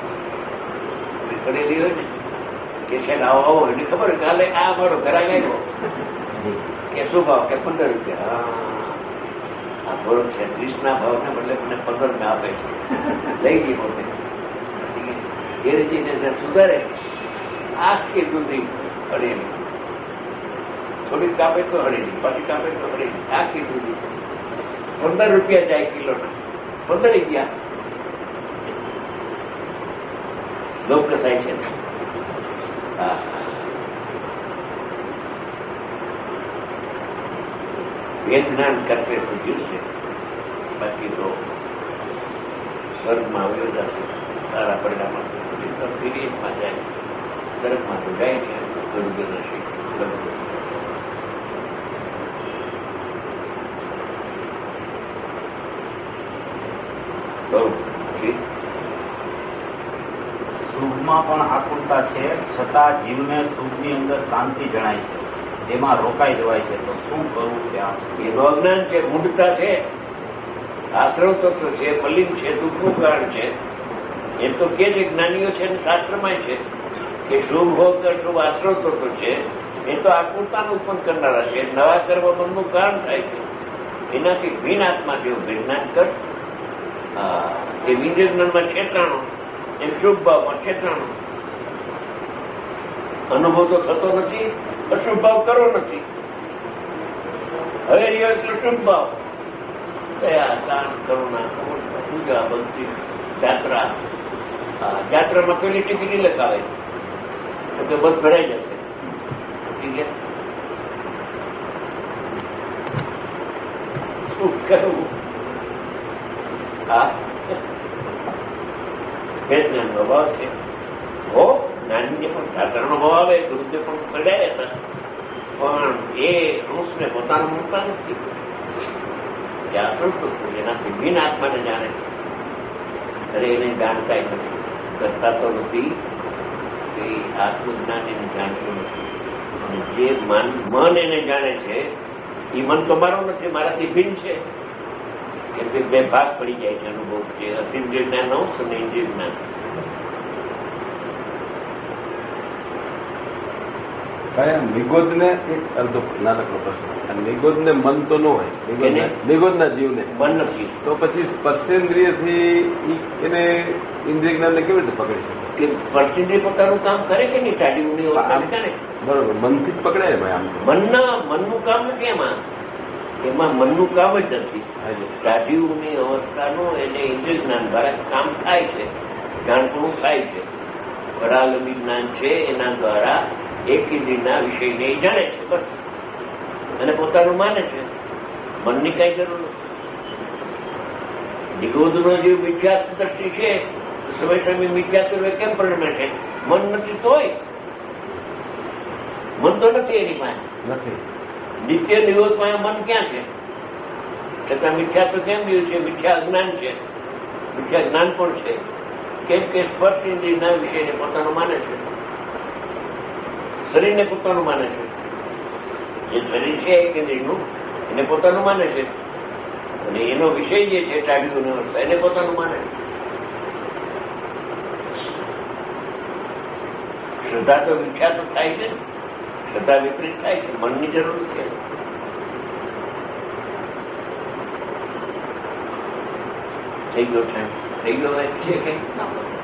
પડેલી હોય ને કે છે આવો આવો એને ખબર કાલે આ અમારો ઘરા ગયો કે શું ભાવ કે પંદર રૂપિયા આ બરોબર છે. ત્રીસ ના ભાવ ને બદલે મને પંદર ને આપે છે લઈ ગઈ પોતે એ રીતે સુધારે આખી દૂધી હળેલી થોડીક કાપે તો હળેલી પછી કાપે તો હળેલી આખી દૂધી પંદર રૂપિયા જાય કિલો ના પંદર ગયા લોક કસાય છે. વેદ જ્ઞાન કરશે તો જીવશે બાકી તો સ્વર્ગમાં આવ્યો જશે. સારા પરિણામો ફિરીમાં જાય દરકમાં તો જાય ને ગુરુદેવ નથી બહુ સુખમાં પણ આકુરતા છે છતાં જીવને સુખની અંદર શાંતિ જણાય છે તેમાં રોકાઈ જવાય છે તો શું કરવું ત્યાં? એનું અજ્ઞાન છે મૂઢતા છે આશ્રવ તત્વ છે, મલિન છે, દુઃખનું કારણ છે. એમ તો કે છે જ્ઞાનીઓ છે અને શાસ્ત્રમાં છે કે શુભ હોગ શુભ આશ્રવ તત્વ છે. એ તો આકૃતાનું ઉત્પન્ન કરનારા છે, નવા કર્મ મનનું કારણ થાય છે. એનાથી ભિન્ન આત્મા જેવું વિજ્ઞાન કર કે વિજય જ્ઞાનમાં છેતરાણો, એમ શુભ ભાવમાં છેતરાણો. અનુભવ તો થતો નથી, અશુભ ભાવ કરવો નથી. હવે રહ્યો એટલે શુભ ભાવ, દયા, શાંત, કરુણા, પૂજા, ભક્તિ, જાત્રા. જાત્રામાં પેલી ટિકિટ લખાવે તો બસ ભરાઈ જશે. શું કરવું? હા, બે જ્ઞાનનો ભાવ છે. હો, જ્ઞાનીને પણ જાત્રાનો ભાવ આવે, ગુરુદેવ પણ કઢાયા હતા, પણ એ અંશને પોતાનું મૂકતા નથી. ત્યાં સંતોષ એનાથી બિન આત્માને જાણે, અરે એને જાણતા નથી, કરતા તો નથી, એ આત્મજ્ઞાન એને જાણતું નથી. અને જે મન એને જાણે છે એ મન તો મારું નથી, મારાથી ભિન્ન છે. કેમ કે બે ભાગ પડી જાય છે અનુભવ છે, અતિન્દ્રિય જ્ઞાન અંશ અને ઇન્દ્રિય જ્ઞાન. નિગોદ ને એક અર્ધો નાનકડો પ્રશ્ન, નિગોદ ને મન તો ન હોય, નિગોદ ના જીવને મન નથી, તો પછી સ્પર્શેન્દ્રિયથી એને ઇન્દ્રિય જ્ઞાનને કેવી રીતે પકડી શકે? કે સ્પર્શેન્દ્રિય પોતાનું કામ કરે કે નહીં? ટાઢીઓની જાણે બરોબર, મનથી જ પકડાય ભાઈ. આમ મનના મનનું કામ નથી એમાં, એમાં મનનું કામ જ નથી. ટાઢીઓની અવસ્થાનું એને ઇન્દ્રિય જ્ઞાન દ્વારા કામ થાય છે, જાણપણું થાય છે. વરાલંબી જ્ઞાન છે, એના દ્વારા એક ઇન્દ્રિયના વિષયને એ જાણે છે બસ, અને પોતાનું માને છે. મનની કઈ જરૂર નથી. નિગોદનો જે મિથ્યાત્વ દ્રષ્ટિ છે, સમય સમય મિથ્યાત્વ કેમ પરિણમે છે? મન નથી તોય, મન તો નથી એની પાસે નથી. નિત્ય નિરોધમાં મન ક્યાં છે? છતાં મિથ્યાત્વ કેમ રહ્યું છે? મિથ્યા અજ્ઞાન છે, મિથ્યા જ્ઞાન પણ છે. કેમ કે સ્પર્શ ઇન્દ્રિયના વિષયને પોતાનું માને છે, શરીરને પોતાનું માને છે. જે શરીર છે એક ઇન્દ્રિયનું એને પોતાનું માને છે, અને એનો વિષય જે છે ટાઢીઓની અવસ્થા એને પોતાનું માને છે. શ્રદ્ધા તો મિથ્યા તો થાય છે, શ્રદ્ધા વિપરીત થાય છે. મનની જરૂર છે. થઈ ગયો ટાઈમ, થઈ ગયો છે કે